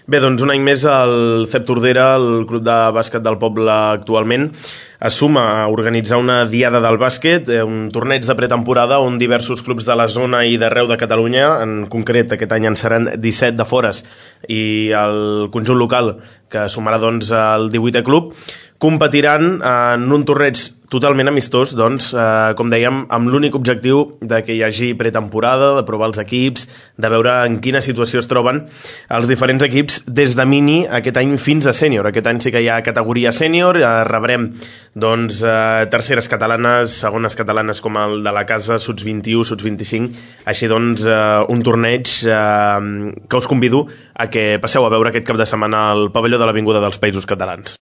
Bé, doncs un any més el CEP Tordera, el club de bàsquet del poble actualment, es suma a organitzar una diada del bàsquet, un torneig de pretemporada on diversos clubs de la zona i d'arreu de Catalunya, en concret aquest any en seran 17 de fores i el conjunt local, que sumarà doncs el 18è club, competiran en un torneig totalment amistós, doncs, com dèiem, amb l'únic objectiu de que hi hagi pretemporada, de provar els equips, de veure en quina situació es troben els diferents equips des de mini aquest any fins a sènior. Aquest any sí que hi ha categoria sènior, rebrem doncs, terceres catalanes, segones catalanes com el de la casa, Suts 21, Suts 25, així doncs un torneig que us convido a que passeu a veure aquest cap de setmana al pavelló de l'Avinguda dels Països Catalans.